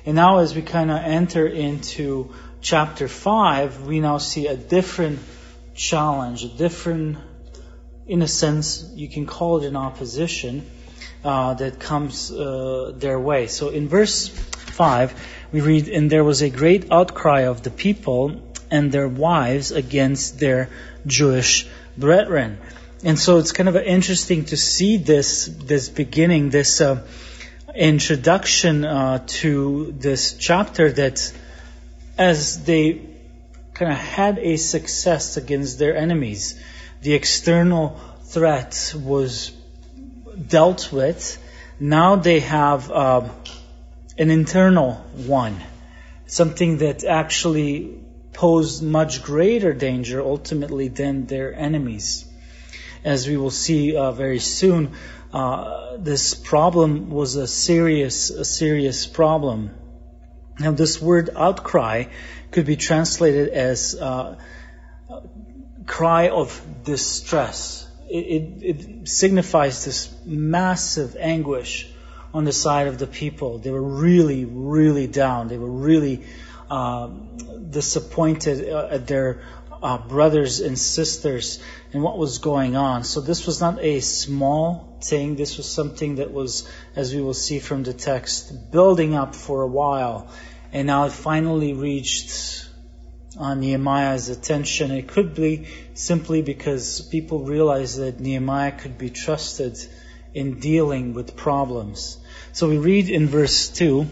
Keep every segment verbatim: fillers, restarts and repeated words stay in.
And now as we kind of enter into chapter five, we now see a different challenge, a different, in a sense, you can call it an opposition uh, that comes uh, their way. So in verse five, we read, "And there was a great outcry of the people and their wives against their Jewish brethren." And so it's kind of interesting to see this this beginning, this uh, introduction uh, to this chapter, that as they kind of had a success against their enemies, the external threat was dealt with. Now they have uh, an internal one, something that actually posed much greater danger ultimately than their enemies. As we will see uh, very soon, uh, this problem was a serious, a serious problem. Now, this word outcry could be translated as uh, cry of distress. It, it, it signifies this massive anguish on the side of the people. They were really, really down. They were really uh, disappointed uh, at their uh, brothers and sisters and what was going on. So this was not a small thing. This was something that was, as we will see from the text, building up for a while. And now it finally reached uh, Nehemiah's attention. It could be simply because people realized that Nehemiah could be trusted in dealing with problems. So we read in verse two,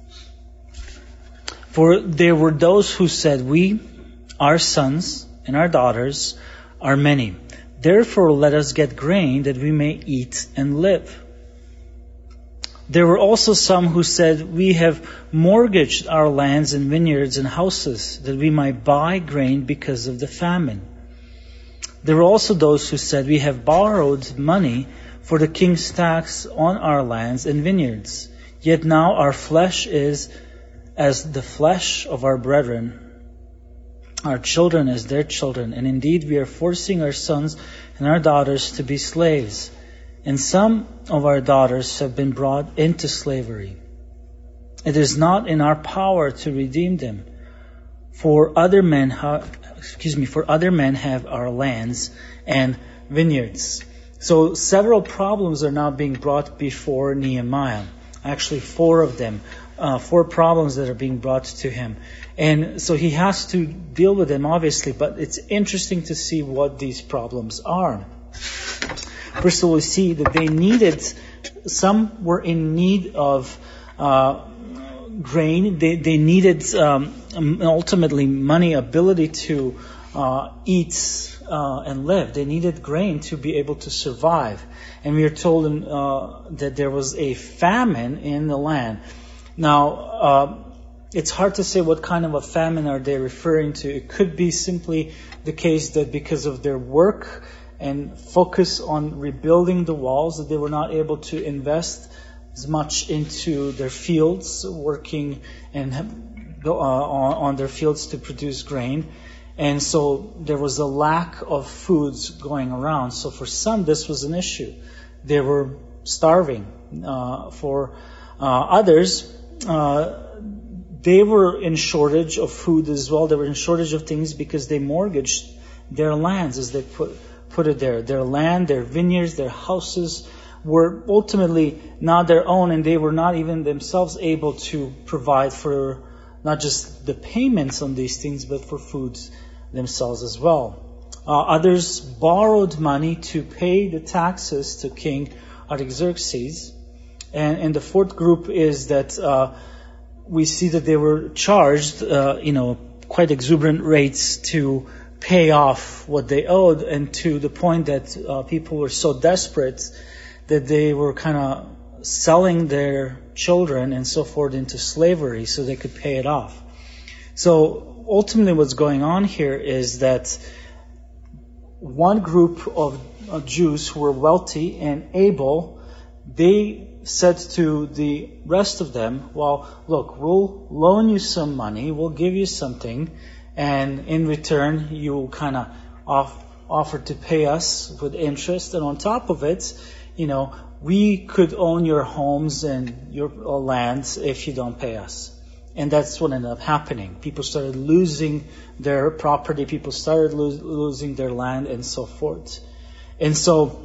"For there were those who said, 'We, our sons and our daughters, are many. Therefore let us get grain that we may eat and live.' There were also some who said, 'We have mortgaged our lands and vineyards and houses, that we might buy grain because of the famine.' There were also those who said, 'We have borrowed money for the king's tax on our lands and vineyards. Yet now our flesh is as the flesh of our brethren, our children as their children. And indeed we are forcing our sons and our daughters to be slaves. And some of our daughters have been brought into slavery. It is not in our power to redeem them. For other men, ha- excuse me, for other men have our lands and vineyards." So several problems are now being brought before Nehemiah. Actually, four of them. Uh, four problems that are being brought to him. And so he has to deal with them, obviously, but it's interesting to see what these problems are. First of all, we see that they needed, some were in need of uh, grain. They, they needed um, ultimately money, ability to uh, eat uh, and live. They needed grain to be able to survive. And we are told in, uh, that there was a famine in the land. Now, uh, it's hard to say what kind of a famine are they referring to. It could be simply the case that because of their work and focus on rebuilding the walls, that they were not able to invest as much into their fields, working and uh, on, on their fields to produce grain. And so there was a lack of foods going around. So for some, this was an issue. They were starving. Uh, for uh, others, uh, they were in shortage of food as well. They were in shortage of things because they mortgaged their lands, as they put put it there. Their land, their vineyards, their houses were ultimately not their own, and they were not even themselves able to provide for not just the payments on these things, but for foods themselves as well. Uh, others borrowed money to pay the taxes to King Artaxerxes. And, and the fourth group is that uh, we see that they were charged, uh, you know, quite exuberant rates to pay off what they owed, and to the point that uh, people were so desperate that they were kind of selling their children and so forth into slavery so they could pay it off. So ultimately what's going on here is that one group of uh, Jews who were wealthy and able, they said to the rest of them, well, look, we'll loan you some money, we'll give you something, and in return you kind of off, offer to pay us with interest, and on top of it, you know, we could own your homes and your lands if you don't pay us. And that's what ended up happening. People started losing their property, people started lo- losing their land, and so forth. And so,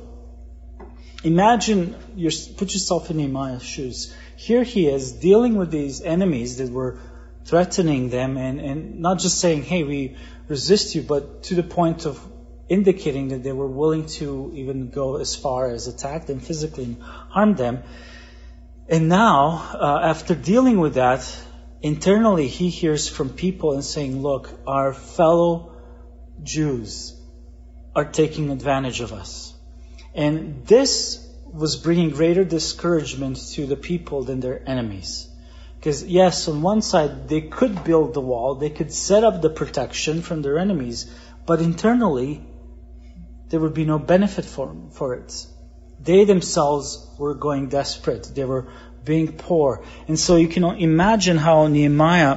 imagine, you put yourself in Nehemiah's shoes. Here he is dealing with these enemies that were threatening them, and, and not just saying, hey, we resist you, but to the point of indicating that they were willing to even go as far as attack them physically and harm them. And now, uh, after dealing with that, internally he hears from people and saying, look, our fellow Jews are taking advantage of us. And this was bringing greater discouragement to the people than their enemies. Because yes, on one side, they could build the wall, they could set up the protection from their enemies, but internally, there would be no benefit for, for it. They themselves were going desperate. They were being poor. And so you can imagine how Nehemiah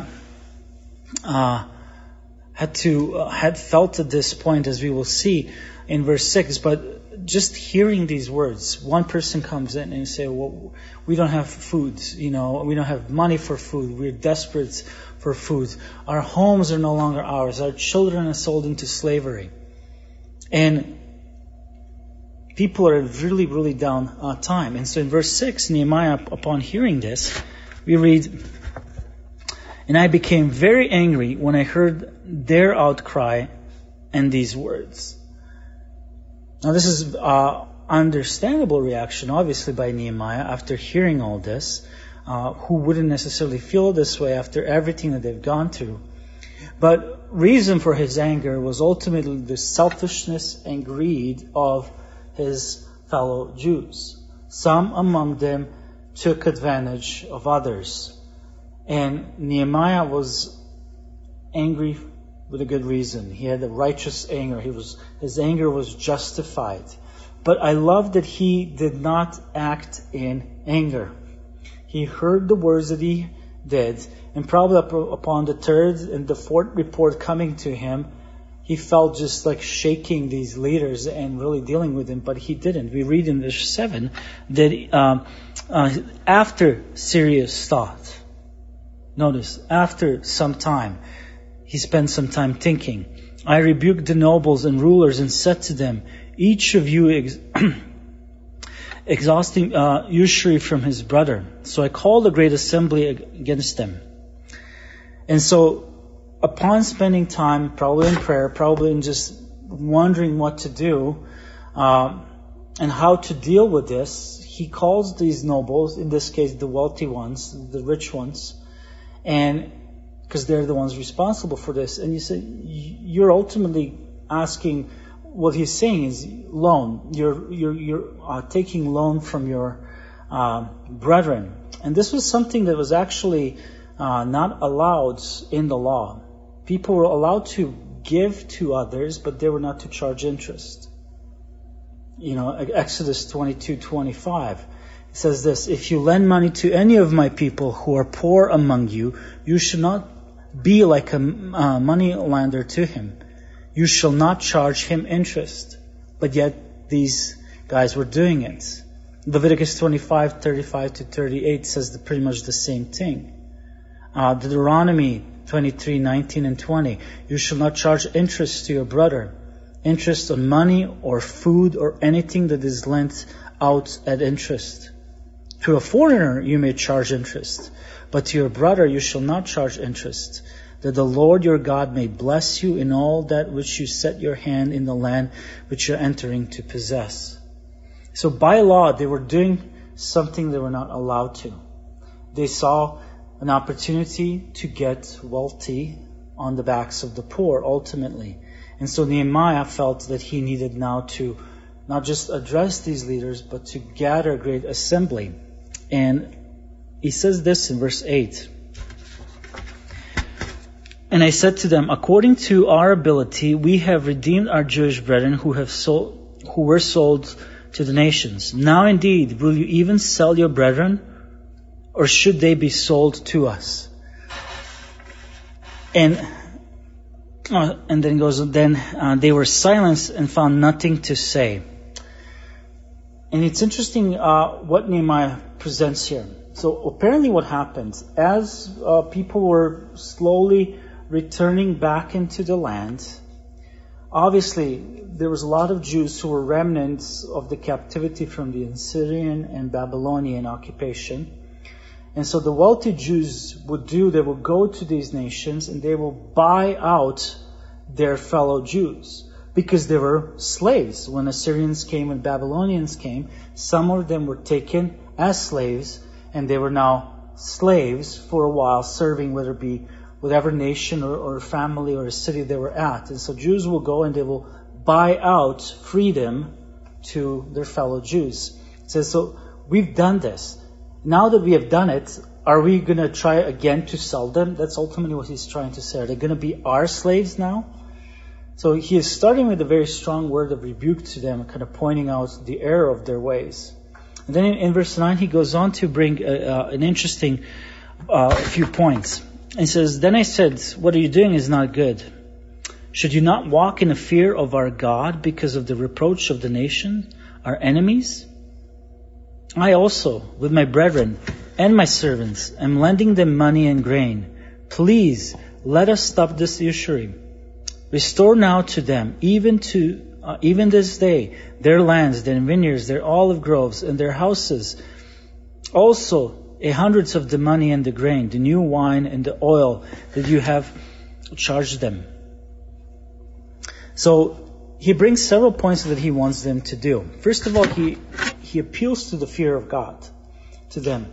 uh, had to uh, had felt at this point, as we will see in verse six. But just hearing these words, one person comes in and say, well, we don't have food, you know, we don't have money for food, we're desperate for food. Our homes are no longer ours. Our children are sold into slavery. And people are really, really down uh, time. And so in verse six, Nehemiah, upon hearing this, we read, and I became very angry when I heard their outcry and these words. Now this is uh understandable reaction, obviously, by Nehemiah after hearing all this. Uh, who wouldn't necessarily feel this way after everything that they've gone through? But reason for his anger was ultimately the selfishness and greed of his fellow Jews. Some among them took advantage of others. And Nehemiah was angry with a good reason. He had a righteous anger. He was, his anger was justified. But I love that he did not act in anger. He heard the words that he did, and probably upon the third and the fourth report coming to him, he felt just like shaking these leaders and really dealing with them, but he didn't. We read in verse seven that um, uh, after serious thought, notice, after some time, he spent some time thinking. I rebuked the nobles and rulers and said to them, each of you ex- exhausting uh, usury from his brother. So I called a great assembly against them. And so, upon spending time, probably in prayer, probably in just wondering what to do, uh, and how to deal with this, he calls these nobles, in this case the wealthy ones, the rich ones, and because they're the ones responsible for this. And you say, you're ultimately asking, what he's saying is loan. You're you're you're uh, taking loan from your uh, brethren, and this was something that was actually uh, not allowed in the law. People were allowed to give to others, but they were not to charge interest. You know, Exodus twenty-two twenty-five it says this: if you lend money to any of my people who are poor among you, you should not be like a uh, money lender to him. You shall not charge him interest. But yet these guys were doing it. Leviticus twenty-five thirty-five to thirty-eight says the, pretty much the same thing. Uh, Deuteronomy twenty-three nineteen and twenty. You shall not charge interest to your brother. Interest on money or food or anything that is lent out at interest. To a foreigner you may charge interest, but to your brother you shall not charge interest, that the Lord your God may bless you in all that which you set your hand in the land which you're entering to possess. So by law, they were doing something they were not allowed to. They saw an opportunity to get wealthy on the backs of the poor, ultimately. And so Nehemiah felt that he needed now to not just address these leaders, but to gather a great assembly. And he says this in verse eight. And I said to them, according to our ability, we have redeemed our Jewish brethren who have sold, who were sold to the nations. Now indeed, will you even sell your brethren, or should they be sold to us? And uh, and then goes, then uh, they were silenced and found nothing to say. And it's interesting uh, what Nehemiah presents here. So apparently what happened, as uh, people were slowly returning back into the land, obviously there was a lot of Jews who were remnants of the captivity from the Assyrian and Babylonian occupation. And so the wealthy Jews would do, they would go to these nations and they will buy out their fellow Jews because they were slaves. When Assyrians came and Babylonians came, some of them were taken as slaves and they were now slaves for a while, serving whether it be whatever nation or, or family or a city they were at. And so Jews will go and they will buy out freedom to their fellow Jews. It says, so we've done this. Now that we have done it, are we going to try again to sell them? That's ultimately what he's trying to say. Are they going to be our slaves now? So he is starting with a very strong word of rebuke to them, kind of pointing out the error of their ways. And then in, in verse nine, he goes on to bring a, uh, an interesting uh, few points. He says, then I said, what are you doing is not good. Should you not walk in the fear of our God because of the reproach of the nation, our enemies? I also, with my brethren and my servants, am lending them money and grain. Please, let us stop this usury. Restore now to them, even to uh, even this day, their lands, their vineyards, their olive groves, and their houses. Also, a hundreds of the money and the grain, the new wine and the oil that you have charged them. So he brings several points that he wants them to do. First of all, he he appeals to the fear of God, to them.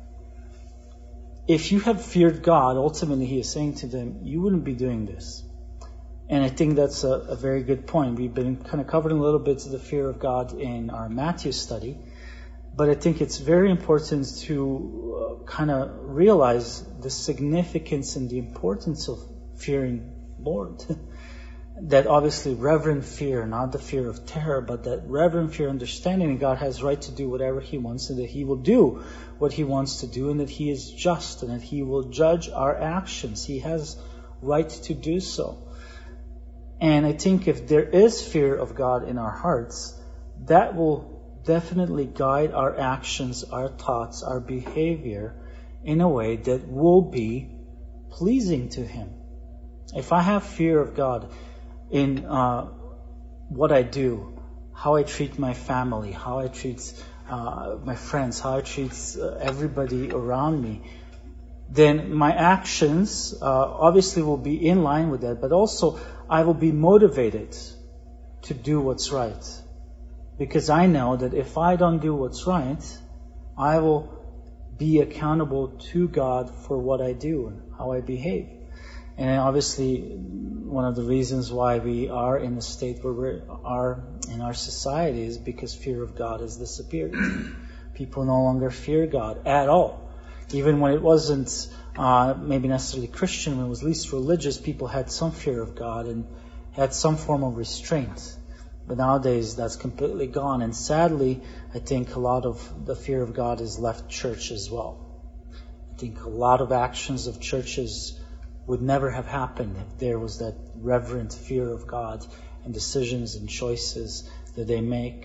If you have feared God, ultimately he is saying to them, you wouldn't be doing this. And I think that's a, a very good point. We've been kind of covering a little bit of the fear of God in our Matthew study. But I think it's very important to uh, kind of realize the significance and the importance of fearing Lord. That obviously reverent fear, not the fear of terror, but that reverent fear, understanding that God has right to do whatever He wants and that He will do what He wants to do and that He is just and that He will judge our actions. He has right to do so. And I think if there is fear of God in our hearts, that will definitely guide our actions, our thoughts, our behavior in a way that will be pleasing to Him. If I have fear of God in uh, what I do, how I treat my family, how I treat uh, my friends, how I treat uh, everybody around me, then my actions uh, obviously will be in line with that, but also I will be motivated to do what's right. Because I know that if I don't do what's right, I will be accountable to God for what I do and how I behave. And obviously, one of the reasons why we are in the state where we are in our society is because fear of God has disappeared. People no longer fear God at all. Even when it wasn't uh, maybe necessarily Christian, when it was least religious, people had some fear of God and had some form of restraint. But nowadays, that's completely gone. And sadly, I think a lot of the fear of God has left church as well. I think a lot of actions of churches would never have happened if there was that reverent fear of God and decisions and choices that they make.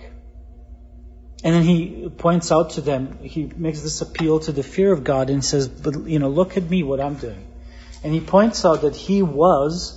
And then he points out to them, he makes this appeal to the fear of God and says, but you know, look at me, what I'm doing. And he points out that he was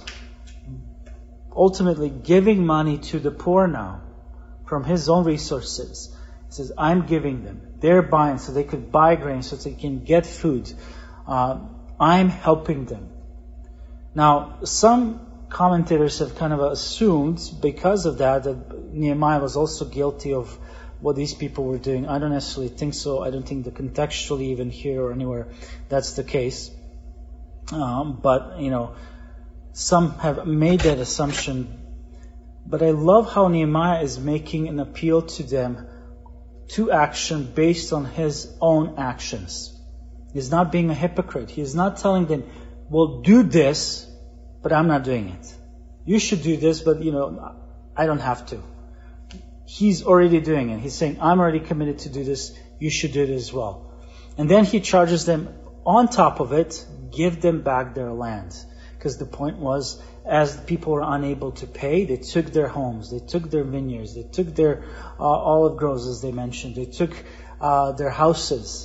ultimately giving money to the poor now from his own resources. He says, I'm giving them. They're buying so they could buy grain, so they can get food. Uh, I'm helping them. Now, some commentators have kind of assumed because of that that Nehemiah was also guilty of what these people were doing. I don't necessarily think so. I don't think that contextually even here or anywhere that's the case. Um, but, you know, some have made that assumption. But I love how Nehemiah is making an appeal to them to action based on his own actions. He's not being a hypocrite. He is not telling them, well, do this, but I'm not doing it. You should do this, but, you know, I don't have to. He's already doing it. He's saying, I'm already committed to do this. You should do it as well. And then he charges them on top of it, give them back their land. Because the point was, as people were unable to pay, they took their homes, they took their vineyards, they took their uh, olive groves, as they mentioned, they took uh, their houses,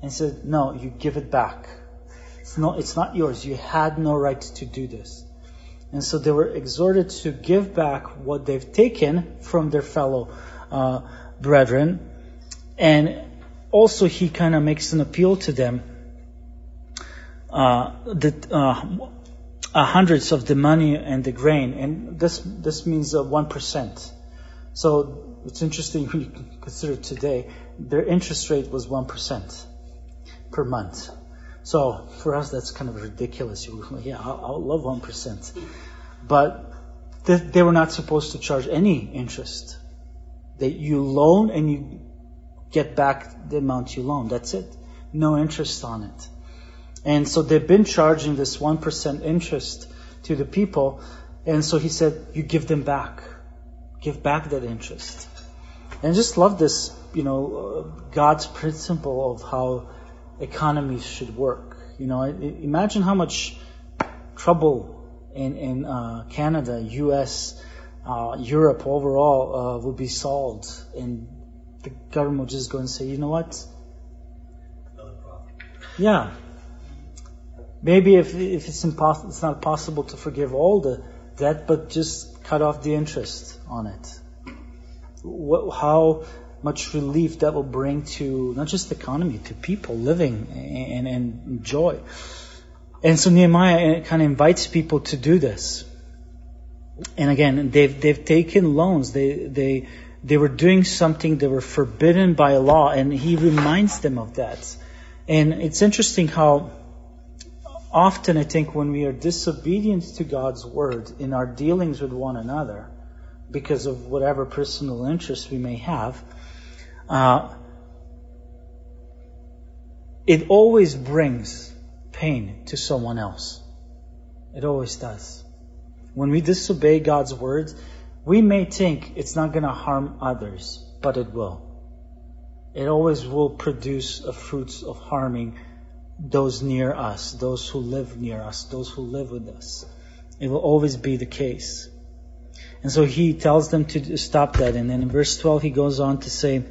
And he said, no, you give it back. It's not, it's not yours. You had no right to do this. And so they were exhorted to give back what they've taken from their fellow uh, brethren. And also he kind of makes an appeal to them uh, that uh, uh, hundreds of the money and the grain. And this this means uh, one percent. So it's interesting when you consider today, their interest rate was one percent per month. So for us, that's kind of ridiculous. Yeah, I love one percent. But th- they were not supposed to charge any interest. That you loan and you get back the amount you loan. That's it. No interest on it. And so they've been charging this one percent interest to the people. And so he said, you give them back. Give back that interest. And I just love this, you know, uh, God's principle of how economies should work. You know, imagine how much trouble in, in uh, Canada, U S, uh, Europe overall uh, would be solved. And the government would just go and say, you know what? Another problem. Yeah. Maybe if if it's impossible, it's not possible to forgive all the debt, but just cut off the interest on it. What, how much relief that will bring to not just the economy, to people living and, and, and joy. And so Nehemiah kind of invites people to do this. And again, they've they've taken loans. They they they were doing something that were forbidden by law, and he reminds them of that. And it's interesting how often I think when we are disobedient to God's word in our dealings with one another, because of whatever personal interest we may have, uh, it always brings pain to someone else. It always does. When we disobey God's word, we may think it's not going to harm others, but it will. It always will produce a fruit of harming those near us, those who live near us, those who live with us. It will always be the case. And so he tells them to stop that. And then in verse twelve, he goes on to say,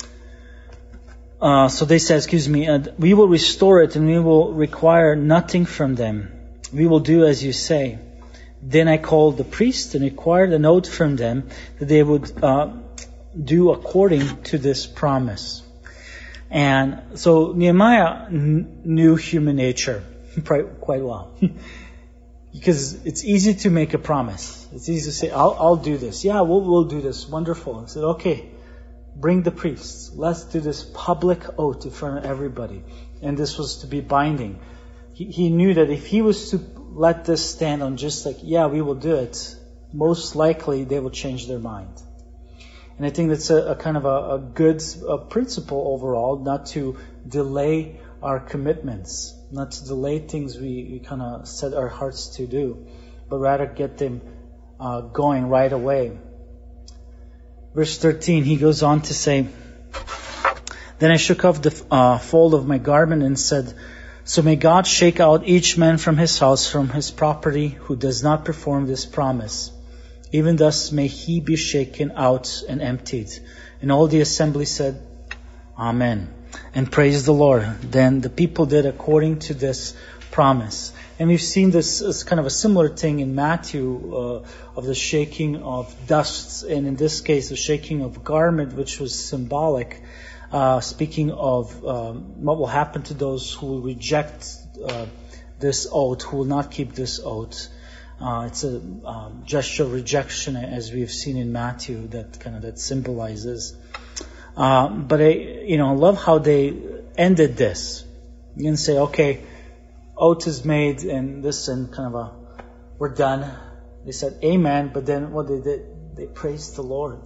uh, so they said, excuse me, uh, we will restore it and we will require nothing from them. We will do as you say. Then I called the priest and required an oath from them that they would uh, do according to this promise. And so Nehemiah n- knew human nature quite well. Because it's easy to make a promise. It's easy to say, I'll, I'll do this. Yeah, we'll, we'll do this. Wonderful. I said, okay, bring the priests. Let's do this public oath in front of everybody. And this was to be binding. He, he knew that if he was to let this stand on just like, yeah, we will do it, most likely they will change their mind. And I think that's a, a kind of a, a good a principle overall, not to delay our commitments, not to delay things we, we kind of set our hearts to do, but rather get them uh, going right away. Verse thirteen, he goes on to say, then I shook off the uh, fold of my garment and said, so may God shake out each man from his house, from his property, who does not perform this promise. Even thus may he be shaken out and emptied. And all the assembly said, Amen, and praised the Lord. Then the people did according to this promise. And we've seen this as kind of a similar thing in Matthew, uh, of the shaking of dust, and in this case, the shaking of garment, which was symbolic, uh, speaking of um, what will happen to those who will reject uh, this oath, who will not keep this oath. Uh, it's a um, gesture of rejection, as we've seen in Matthew, that kind of that symbolizes. Uh, but I, you know, I love how they ended this. You can say, okay, oath is made, and this, and kind of a, we're done. They said amen, but then what they did, they praised the Lord,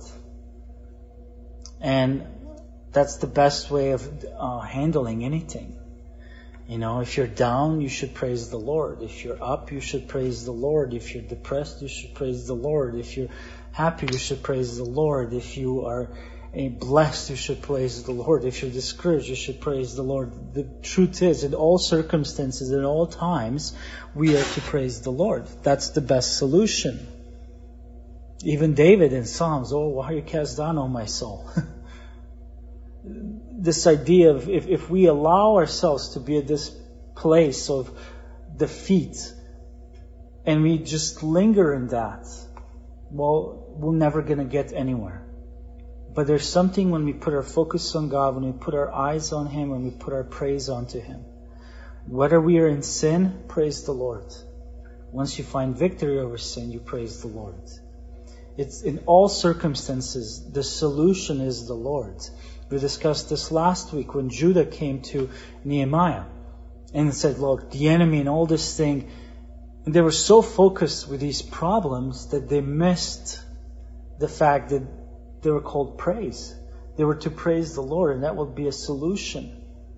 and that's the best way of uh, handling anything. You know, if you're down, you should praise the Lord. If you're up, you should praise the Lord. If you're depressed, you should praise the Lord. If you're happy, you should praise the Lord. If you are blessed, you should praise the Lord. If you're discouraged, you should praise the Lord. The truth is, in all circumstances, in all times, we are to praise the Lord. That's the best solution. Even David in Psalms, oh, why are you cast down, O my soul? this idea of if, if we allow ourselves to be at this place of defeat and we just linger in that, well, we're never going to get anywhere. But there's something when we put our focus on God, when we put our eyes on Him, when we put our praise onto Him. Whether we are in sin, praise the Lord. Once you find victory over sin, you praise the Lord. It's in all circumstances, the solution is the Lord. We discussed this last week when Judah came to Nehemiah and said, look, the enemy and all this thing. And they were so focused with these problems that they missed the fact that they were called praise. They were to praise the Lord, and that would be a solution.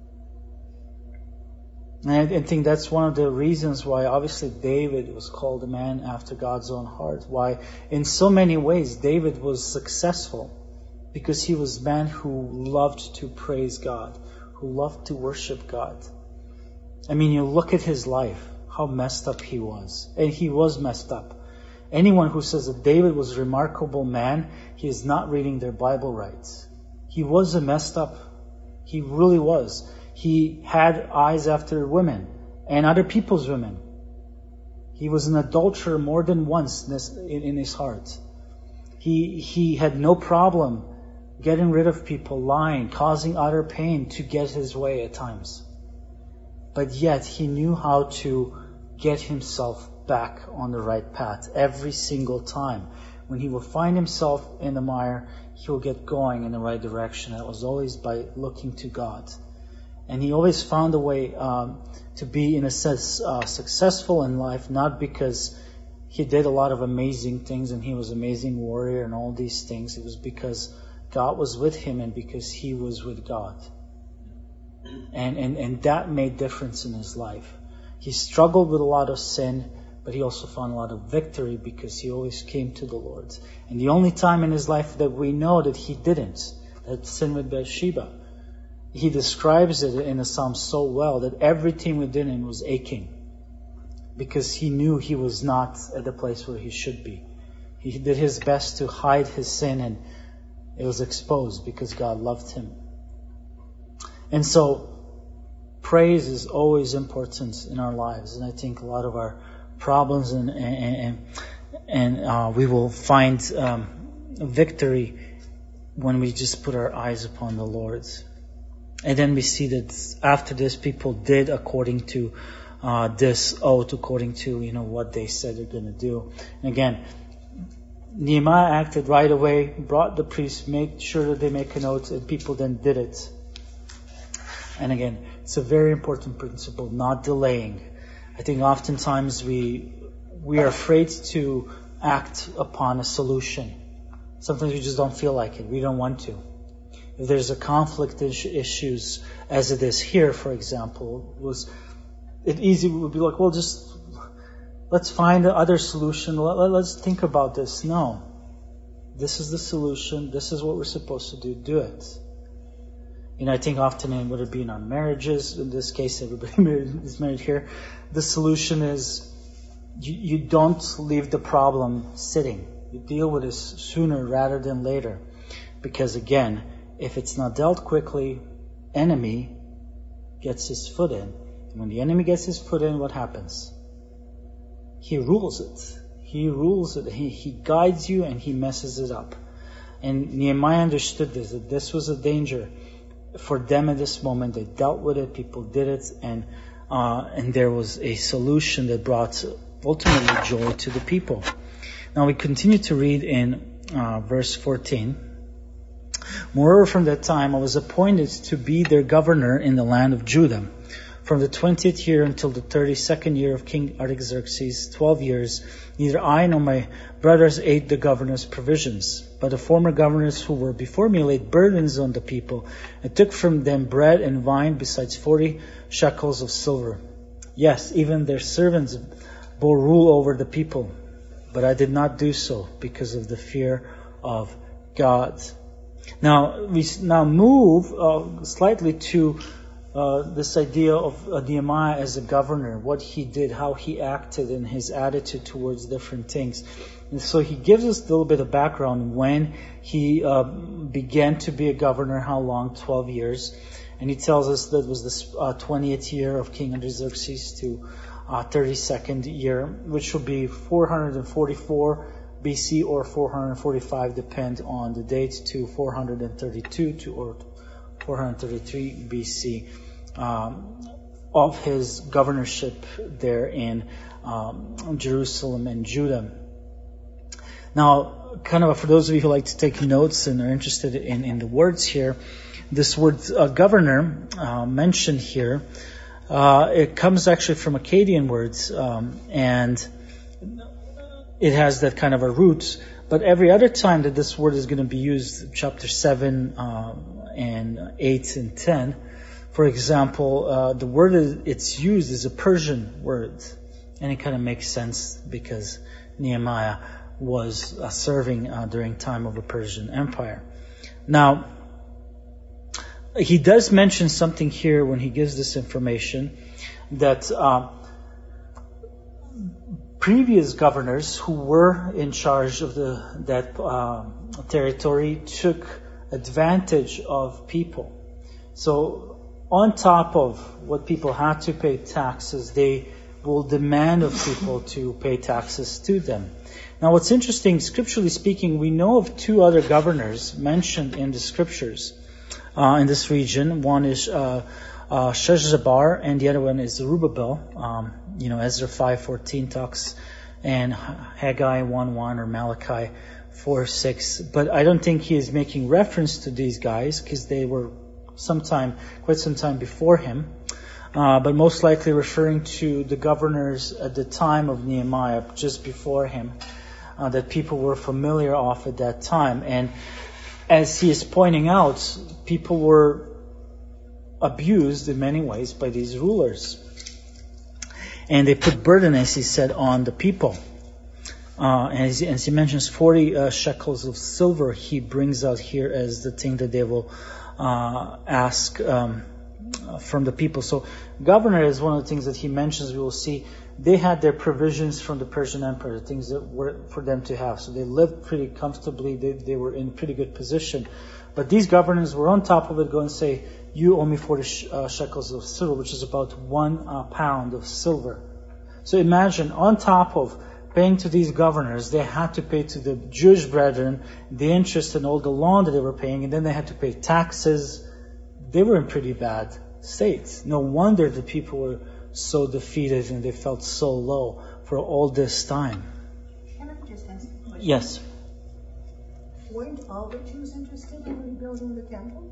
And I think that's one of the reasons why obviously David was called a man after God's own heart. Why in so many ways David was successful. Because he was a man who loved to praise God. Who loved to worship God. I mean, you look at his life. How messed up he was. And he was messed up. Anyone who says that David was a remarkable man, he is not reading their Bible right. He was a messed up. He really was. He had eyes after women and other people's women. He was an adulterer more than once in his, in his heart. He, he had no problem getting rid of people, lying, causing utter pain to get his way at times. But yet he knew how to get himself back on the right path every single time. When he will find himself in the mire, he will get going in the right direction. That was always by looking to God. And he always found a way um, to be, in a sense, uh, successful in life, not because he did a lot of amazing things and he was an amazing warrior and all these things. It was because God was with him and because he was with God. And, and, and that made difference in his life. He struggled with a lot of sin, but he also found a lot of victory because he always came to the Lord. And the only time in his life that we know that he didn't, that sin with Bathsheba, he describes it in the Psalm so well that everything within him was aching because he knew he was not at the place where he should be. He did his best to hide his sin and it was exposed because God loved him. And so, praise is always important in our lives, and I think a lot of our problems and and and, and uh, we will find um, victory when we just put our eyes upon the Lord. And then we see that after this, people did according to uh, this oath, according to you know what they said they're going to do. And again, Nehemiah acted right away, brought the priests, made sure that they make an oath, and people then did it. And again, it's a very important principle, not delaying. I think oftentimes we we are afraid to act upon a solution. Sometimes we just don't feel like it. We don't want to. If there's a conflict issues, as it is here, for example, was it easy would be like, well, just let's find another solution. Let, let, let's think about this. No, this is the solution. This is what we're supposed to do. Do it. You know, I think often, in, whether it be in our marriages, in this case, everybody married, is married here, the solution is you, you don't leave the problem sitting. You deal with it sooner rather than later. Because again, if it's not dealt quickly, enemy gets his foot in. And when the enemy gets his foot in, what happens? He rules it. He rules it. He, he guides you and he messes it up. And Nehemiah understood this, that this was a danger for them at this moment. They dealt with it, people did it, and uh, and there was a solution that brought ultimately joy to the people. Now we continue to read in uh, verse fourteen. Moreover, from that time I was appointed to be their governor in the land of Judah. From the twentieth year until the thirty-second year of King Artaxerxes, twelve years, neither I nor my brothers ate the governor's provisions. But the former governors who were before me laid burdens on the people, and took from them bread and wine, besides forty shekels of silver. Yes, even their servants bore rule over the people. But I did not do so, because of the fear of God. Now, we now move uh, slightly to uh, this idea of uh, Nehemiah as a governor, what he did, how he acted, and his attitude towards different things. And so he gives us a little bit of background when he uh, began to be a governor, how long, twelve years. And he tells us that it was the uh, twentieth year of King Artaxerxes to uh, thirty-second year, which will be four hundred forty-four B C or four hundred forty-five, depend on the date, to four hundred thirty-two to or four hundred thirty-three B C um, of his governorship there in um, Jerusalem and Judah. Now, kind of for those of you who like to take notes and are interested in, in the words here, this word uh, governor uh, mentioned here, uh, it comes actually from Akkadian words, um, and it has that kind of a root. But every other time that this word is going to be used, chapter seven um, and eight and ten, for example, uh, the word it's used is a Persian word. And it kind of makes sense because Nehemiah was uh, serving uh, during time of the Persian Empire. Now, he does mention something here when he gives this information, that uh, previous governors who were in charge of the that uh, territory took advantage of people. So on top of what people had to pay taxes, they will demand of people to pay taxes to them. Now what's interesting, scripturally speaking, we know of two other governors mentioned in the scriptures uh, in this region. One is uh, uh, Sheshbazzar, and the other one is Zerubbabel. Um, you know, Ezra five fourteen talks, and Haggai one one or Malachi four six. But I don't think he is making reference to these guys because they were sometime, quite some time before him. Uh, but most likely referring to the governors at the time of Nehemiah, just before him, uh, that people were familiar of at that time. And as he is pointing out, people were abused in many ways by these rulers. And they put burden, as he said, on the people. Uh, and as he, as he mentions forty uh, shekels of silver, he brings out here as the thing that they will uh, ask um, from the people. So governor is one of the things that he mentions. We will see they had their provisions from the Persian Empire, the things that were for them to have. So they lived pretty comfortably. They, they were in pretty good position. But these governors were on top of it, go and say, you owe me forty sh- uh, shekels of silver, which is about one uh, pound of silver. So imagine, on top of paying to these governors, they had to pay to the Jewish brethren the interest and all the loan that they were paying, and then they had to pay taxes. They were in pretty bad state. No wonder the people were so defeated and they felt so low for all this time. Can I just ask a question? Yes. Weren't all the Jews interested in rebuilding the temple?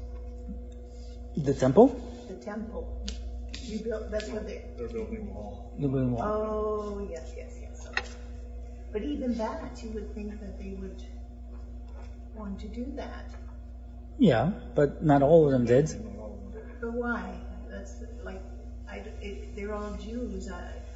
The temple? The temple. Rebuild, that's what they... They're building a wall. The Berlin Wall. Oh, yes, yes, yes. Okay. But even that, you would think that they would want to do that. Yeah, but not all of them did. But why? That's like, I, it, they're all Jews. I,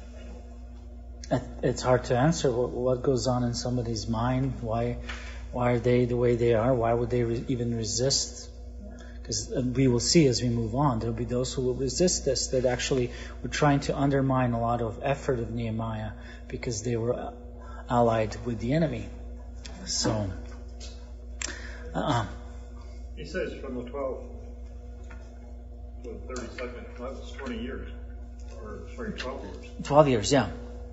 I don't... It's hard to answer what, what goes on in somebody's mind. Why, why are they the way they are? Why would they re- even resist? Because we will see as we move on, there will be those who will resist this, that actually were trying to undermine a lot of effort of Nehemiah because they were allied with the enemy. So, uh-uh. He says from the twelfth to the thirty-second, that was twenty years. Or, sorry, twelve years. twelve years, yeah.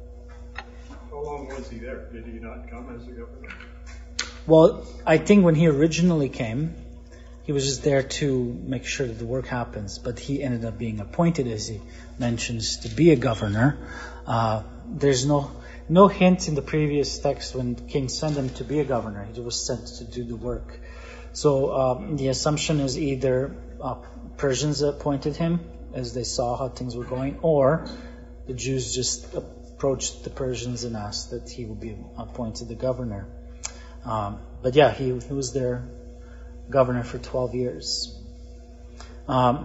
How long was he there? Did he not come as a governor? Well, I think when he originally came, he was just there to make sure that the work happens. But he ended up being appointed, as he mentions, to be a governor. Uh, there's no no hint in the previous text when King sent him to be a governor. He was sent to do the work. So uh, the assumption is either uh, Persians appointed him as they saw how things were going, or the Jews just approached the Persians and asked that he would be appointed the governor. Um, but yeah, he, he was their governor for twelve years. Um,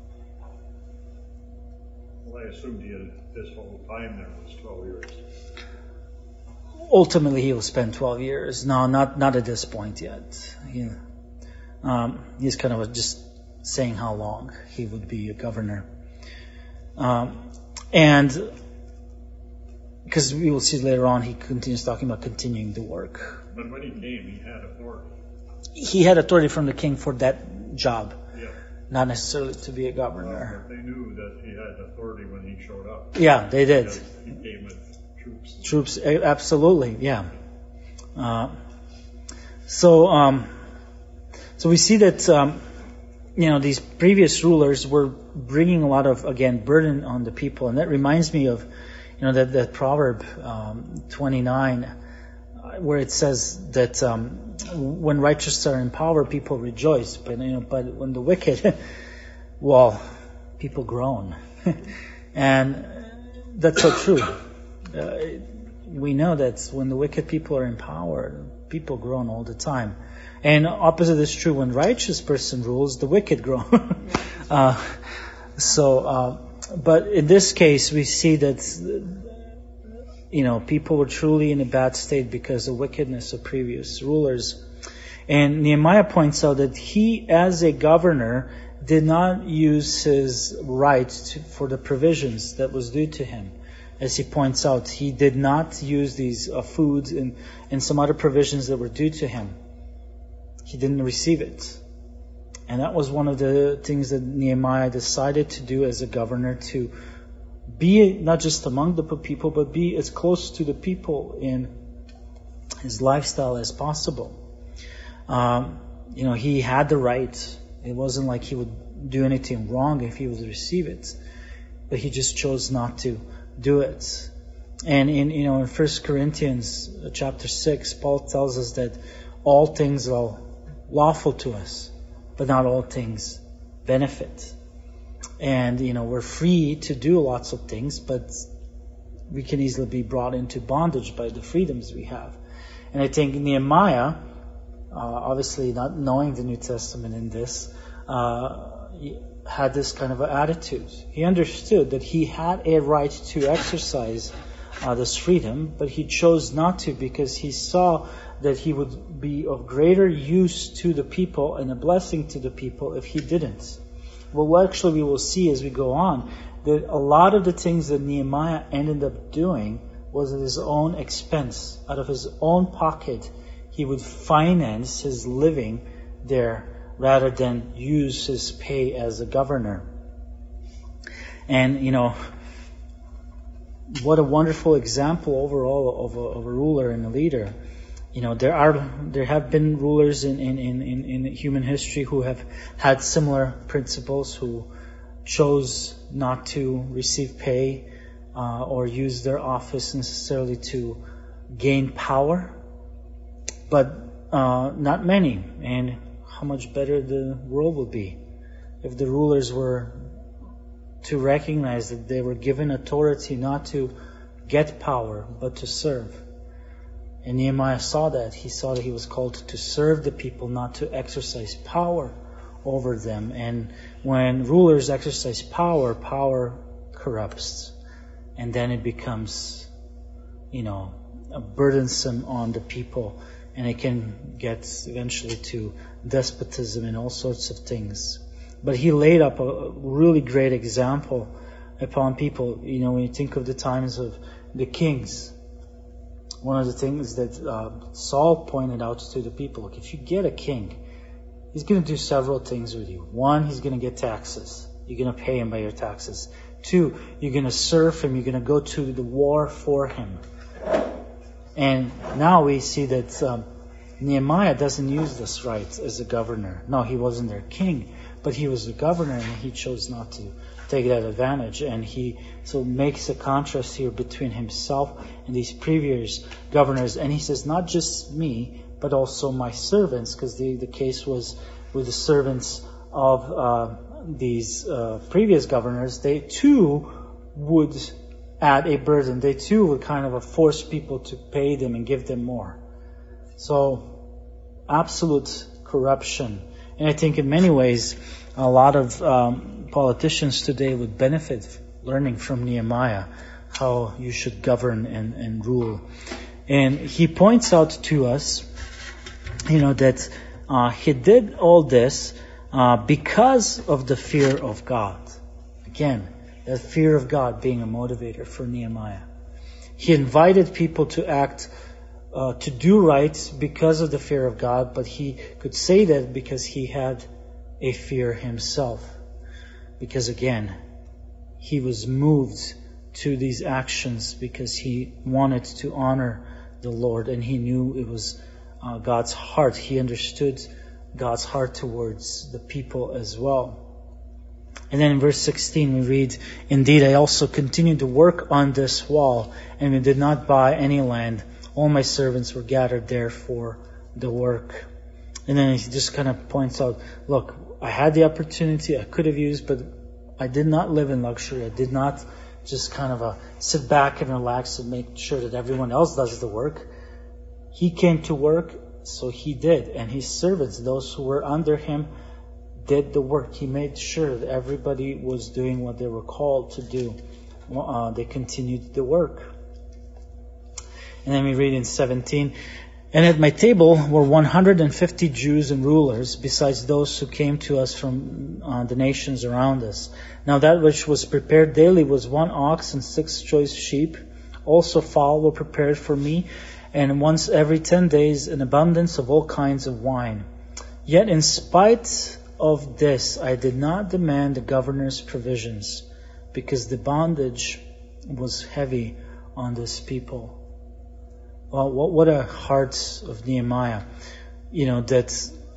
well, I assumed he had this whole time there was twelve years. Ultimately, he will spend twelve years. No, not not at this point yet. He, um, he's kind of just saying how long he would be a governor. Um, and because we will see later on, he continues talking about continuing the work. But when he came, he had authority. He had authority from the king for that job, Yeah. not necessarily to be a Well, governor. but they knew that he had authority when he showed up. Yeah, they did. Because he came with troops. Troops, eh, absolutely, yeah. Uh, so, um, so we see that, um, you know, these previous rulers were bringing a lot of, again, burden on the people. And that reminds me of, you know, that, that Proverb um, twenty-nine, where it says that um, when righteous are in power, people rejoice. But, you know, but when the wicked, well, people groan. And that's so true. Uh, we know that when the wicked people are in power, people groan all the time. And opposite is true. When righteous person rules, the wicked groan. uh, so, uh, but in this case, we see that, you know, people were truly in a bad state because of wickedness of previous rulers. And Nehemiah points out that he, as a governor, did not use his right to, for the provisions that was due to him. As he points out, he did not use these uh, foods and, and some other provisions that were due to him. He didn't receive it. And that was one of the things that Nehemiah decided to do as a governor, to be not just among the people, but be as close to the people in his lifestyle as possible. Um, you know, he had the right. It wasn't like he would do anything wrong if he would receive it. But he just chose not to do it. And in, you know, in First Corinthians chapter six, Paul tells us that all things are lawful to us, but not all things benefit. And, you know, we're free to do lots of things, but we can easily be brought into bondage by the freedoms we have. And I think Nehemiah, uh, obviously not knowing the New Testament in this, uh, had this kind of an attitude. He understood that he had a right to exercise uh, this freedom, but he chose not to because he saw that he would be of greater use to the people and a blessing to the people if he didn't. Well, actually we will see as we go on that a lot of the things that Nehemiah ended up doing was at his own expense. Out of his own pocket, he would finance his living there rather than use his pay as a governor. And, you know, what a wonderful example overall of a, of a ruler and a leader. You know, there are there have been rulers in, in, in, in human history who have had similar principles, who chose not to receive pay uh, or use their office necessarily to gain power, but uh, not many. And how much better the world would be if the rulers were to recognize that they were given authority not to get power, but to serve. And Nehemiah saw that. He saw that he was called to serve the people, not to exercise power over them. And when rulers exercise power, power corrupts. And then it becomes, you know, a burdensome on the people. And it can get eventually to despotism and all sorts of things. But he laid up a really great example upon people. You know, when you think of the times of the kings, one of the things that uh, Saul pointed out to the people, look, if you get a king, he's going to do several things with you. One, he's going to get taxes. You're going to pay him by your taxes. Two, you're going to serve him. You're going to go to the war for him. And now we see that um, Nehemiah doesn't use this right as a governor. No, he wasn't their king, but he was the governor, and he chose not to take that advantage. And he so makes a contrast here between himself and these previous governors. And he says, not just me, but also my servants, because the, the case was with the servants of uh, these uh, previous governors. They too would add a burden. They too would kind of force people to pay them and give them more. So, absolute corruption. And I think in many ways, a lot of um, politicians today would benefit learning from Nehemiah how you should govern and, and rule. And he points out to us, you know, that uh, he did all this uh, because of the fear of God. Again, that fear of God being a motivator for Nehemiah. He invited people to act, uh, to do right because of the fear of God, but he could say that because he had a fear himself. Because again, he was moved to these actions because he wanted to honor the Lord, and he knew it was uh, God's heart. He understood God's heart towards the people as well. And then in verse sixteen we read, "Indeed, I also continued to work on this wall, and we did not buy any land. All my servants were gathered there for the work." And then he just kind of points out, look, I had the opportunity, I could have used, but I did not live in luxury. I did not just kind of uh, sit back and relax and make sure that everyone else does the work. He came to work, so he did. And his servants, those who were under him, did the work. He made sure that everybody was doing what they were called to do. Uh, they continued the work. And then we read in seventeen, "And at my table were one hundred fifty Jews and rulers, besides those who came to us from uh, the nations around us. Now that which was prepared daily was one ox and six choice sheep. Also fowl were prepared for me, and once every ten days an abundance of all kinds of wine. Yet in spite of this, I did not demand the governor's provisions, because the bondage was heavy on this people." Well, what, what a heart of Nehemiah. You know, that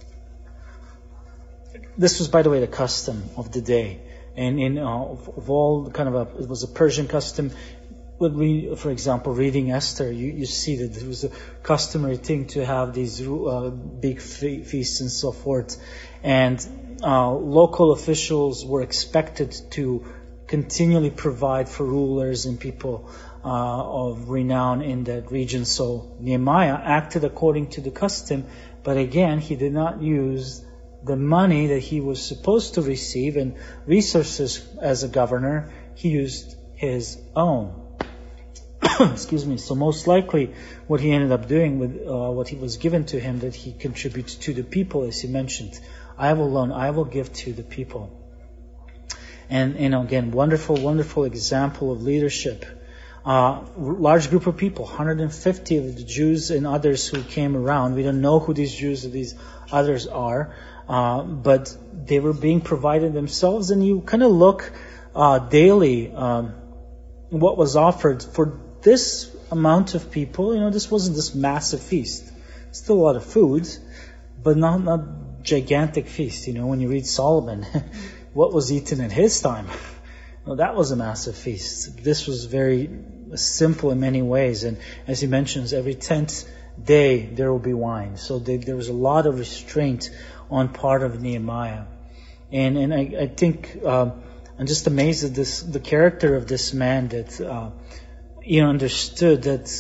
this was, by the way, the custom of the day. And in uh, of, of all kind of a, it was a Persian custom. When we, for example, reading Esther, you, you see that it was a customary thing to have these uh, big fe- feasts and so forth. And uh, local officials were expected to continually provide for rulers and people Uh, of renown in that region. So Nehemiah acted according to the custom, but again, he did not use the money that he was supposed to receive and resources as a governor. He used his own. Excuse me. So most likely what he ended up doing with uh, what he was given to him, that he contributed to the people, as he mentioned. I will loan, I will give to the people. And, you know, again, wonderful, wonderful example of leadership. Uh, large group of people, one hundred fifty of the Jews and others who came around. We don't know who these Jews or these others are, uh, but they were being provided themselves. And you kind of look uh, daily um, what was offered for this amount of people. You know, this wasn't this massive feast. Still a lot of food, but not not gigantic feast. You know, when you read Solomon, what was eaten in his time? Well, that was a massive feast. This was very simple in many ways. And as he mentions, every tenth day there will be wine. So they, there was a lot of restraint on part of Nehemiah. And and I, I think uh, I'm just amazed at this, the character of this man that uh, you know understood that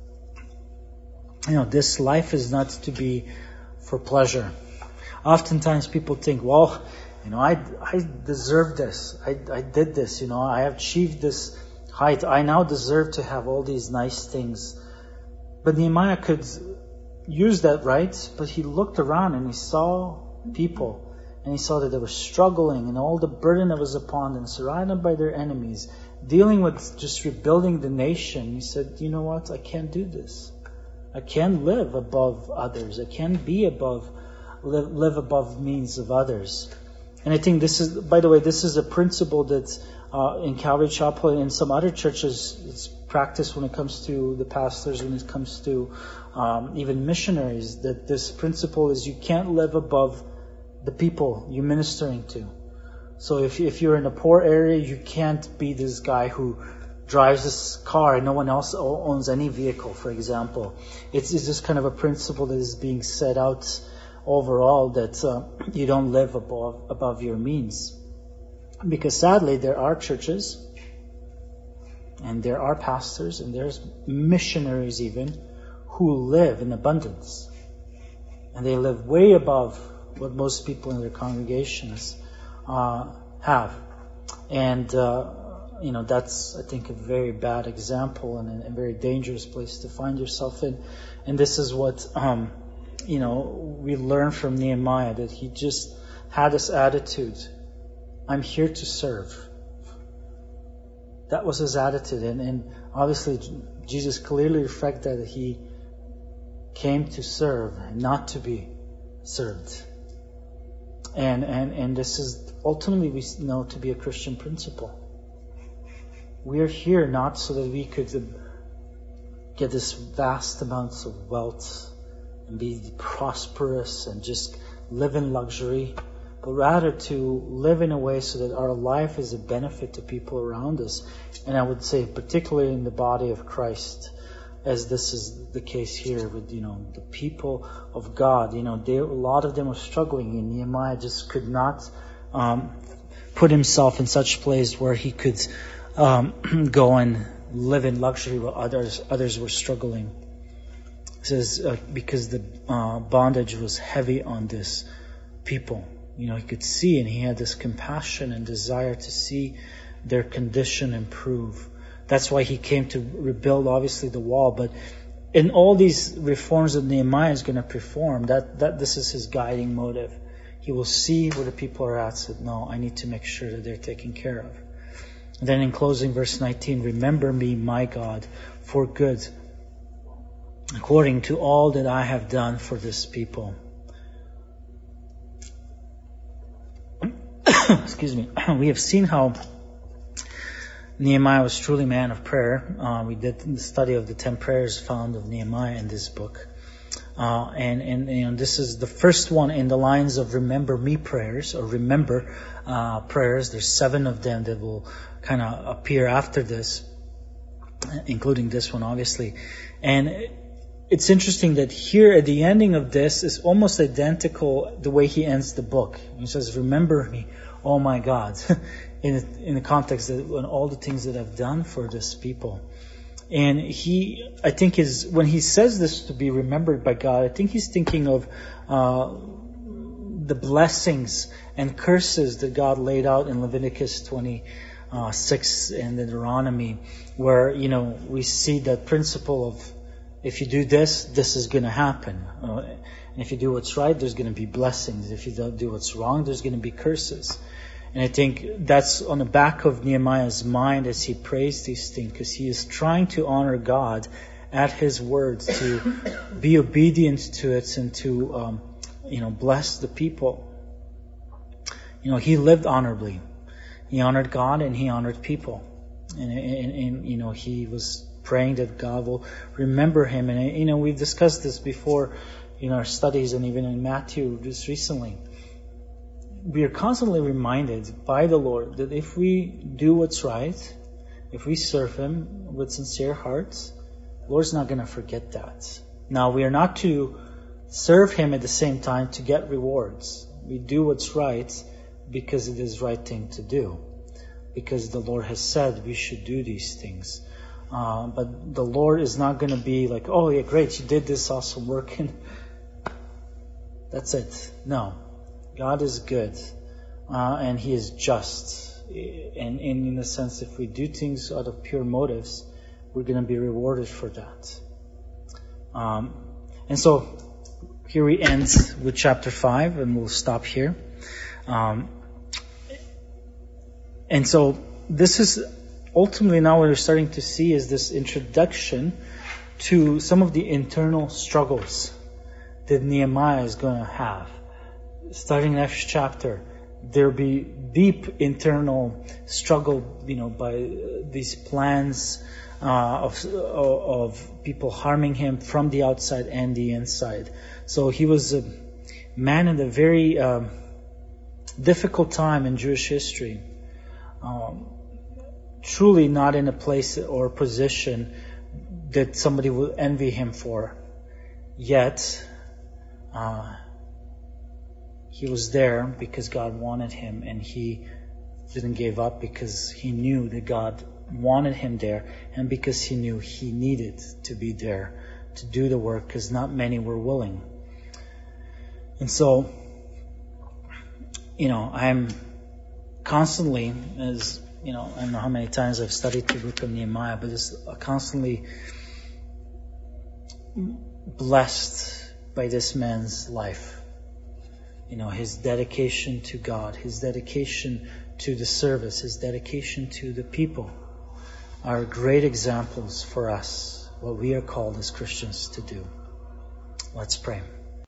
you know this life is not to be for pleasure. Oftentimes people think, well, You know, I, I deserve this. I, I did this. You know, I have achieved this height. I now deserve to have all these nice things. But Nehemiah could use that right, but he looked around and he saw people, and he saw that they were struggling and all the burden that was upon them, surrounded by their enemies, dealing with just rebuilding the nation. He said, you know what? I can't do this. I can't live above others. I can't be above, live, live above the means of others. And I think this is, by the way, this is a principle that uh, in Calvary Chapel and in some other churches it's practiced when it comes to the pastors, when it comes to um, even missionaries, that this principle is you can't live above the people you're ministering to. So if, if you're in a poor area, you can't be this guy who drives this car and no one else owns any vehicle, for example. It's, it's just kind of a principle that is being set out overall, that uh, you don't live above above your means. Because sadly, there are churches, and there are pastors, and there's missionaries even, who live in abundance. And they live way above what most people in their congregations uh, have. And, uh, you know, that's, I think, a very bad example and a very dangerous place to find yourself in. And this is what... Um, You know, we learn from Nehemiah, that he just had this attitude, I'm here to serve. That was his attitude. And, and obviously Jesus clearly reflected that he came to serve, not to be served. And, and, and this is ultimately we know to be a Christian principle. We are here not so that we could get this vast amounts of wealth and be prosperous and just live in luxury, but rather to live in a way so that our life is a benefit to people around us. And I would say particularly in the body of Christ, as this is the case here with, you know, the people of God. You know, they, a lot of them were struggling, and Nehemiah just could not um, put himself in such place where he could um, go and live in luxury while others others were struggling. It says uh, because the uh, bondage was heavy on this people. You know, he could see, and he had this compassion and desire to see their condition improve. That's why he came to rebuild, obviously, the wall. But in all these reforms that Nehemiah is going to perform, that, that this is his guiding motive. He will see where the people are at, said, no, I need to make sure that they're taken care of. And then in closing, verse nineteen, remember me, my God, for good, according to all that I have done for this people. Excuse me. We have seen how Nehemiah was truly a man of prayer. Uh, we did the study of the ten prayers found of Nehemiah in this book. Uh, and, and, and this is the first one in the lines of remember me prayers, or remember uh, prayers. There's seven of them that will kind of appear after this, including this one, obviously. And it's interesting that here at the ending of this is almost identical the way he ends the book. He says, remember me, oh my God, in, in the context of all the things that I've done for this people. And he, I think, is when he says this to be remembered by God, I think he's thinking of uh, the blessings and curses that God laid out in Leviticus twenty-six and Deuteronomy, where, you know, we see that principle of if you do this, this is going to happen. Uh, and if you do what's right, there's going to be blessings. If you don't do what's wrong, there's going to be curses. And I think that's on the back of Nehemiah's mind as he prays these things, because he is trying to honor God at His words, to be obedient to it, and to, um, you know, bless the people. You know, he lived honorably. He honored God and he honored people. And, and, and you know, he was praying that God will remember him. And, you know, we've discussed this before in our studies and even in Matthew just recently. We are constantly reminded by the Lord that if we do what's right, if we serve Him with sincere hearts, the Lord's not going to forget that. Now, we are not to serve Him at the same time to get rewards. We do what's right because it is the right thing to do. Because the Lord has said we should do these things. Uh, but the Lord is not going to be like, oh yeah, great, you did this awesome work, and that's it. No. God is good, uh, and He is just. And, and in a sense, if we do things out of pure motives, we're going to be rewarded for that. Um, and so, here we end with chapter five, and we'll stop here. Um, and so, this is ultimately now what we're starting to see is this introduction to some of the internal struggles that Nehemiah is going to have. Starting next chapter, there'll be deep internal struggle, you know, by these plans uh, of of people harming him from the outside and the inside. So he was a man in a very um, difficult time in Jewish history. Um, truly not in a place or position that somebody will envy him for. Yet, uh, he was there because God wanted him, and he didn't give up because he knew that God wanted him there, and because he knew he needed to be there to do the work, because not many were willing. And so, you know, I'm constantly, as you know, I don't know how many times I've studied the book of Nehemiah, but it's constantly blessed by this man's life. you know, his dedication to God, his dedication to the service, his dedication to the people are great examples for us, what we are called as Christians to do. Let's pray.